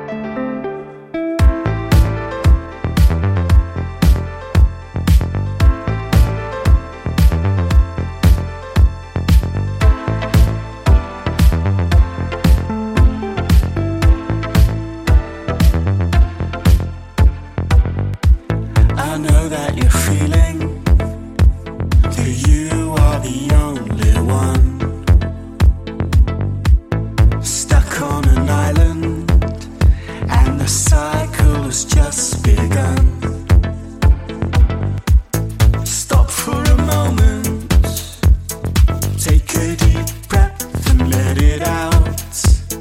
I know that you're feeling that you are the only one stuck on an island, and the cycle has just begun. Stop for a moment, take a deep breath and let it out.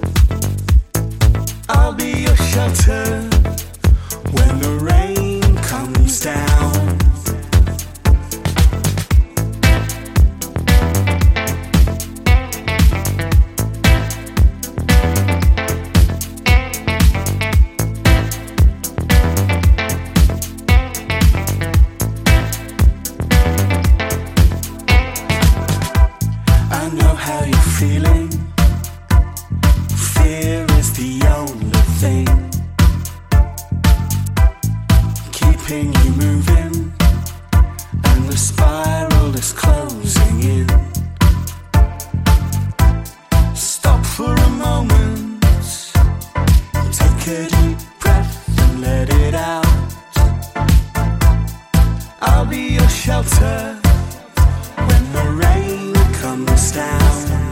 I'll be your shelter when the rain comes down. I know how you're feeling. Fear is the only thing keeping you moving, and the spiral is closing in. Stop for a moment, take a deep breath and let it out. I'll be your shelter when the rain comes down.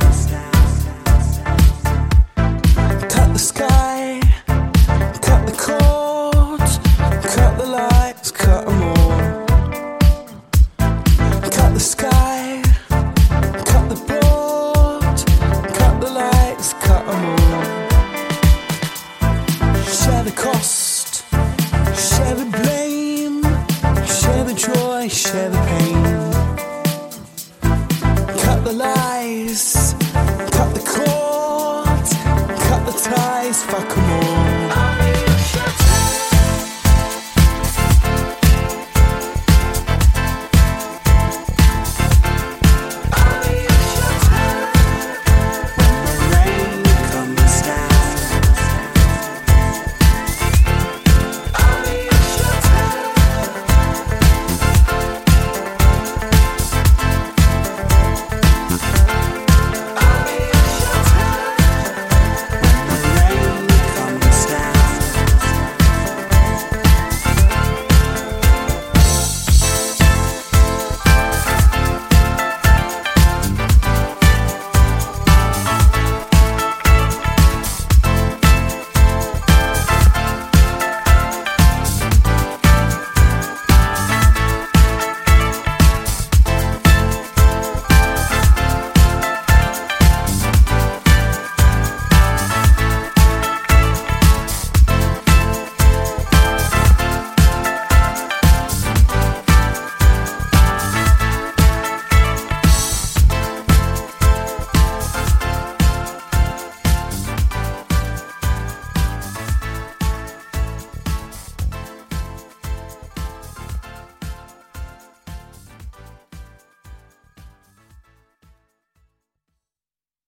Cut the sky, cut the cords, cut the lights, cut them all. Cut the sky, cut the board, cut the lights, cut them all. Share the cost, share the blame, share the joy, share the pain. Cut the lies, cut the cords, cut the ties, fuck them all.